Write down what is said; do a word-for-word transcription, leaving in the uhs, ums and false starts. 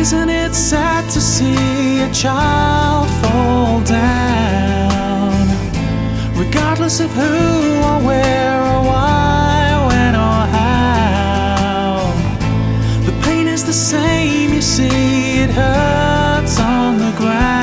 Isn't it sad to see a child fall down, regardless of who or where or why, when or how? The pain is the same, you see, it hurts on the ground.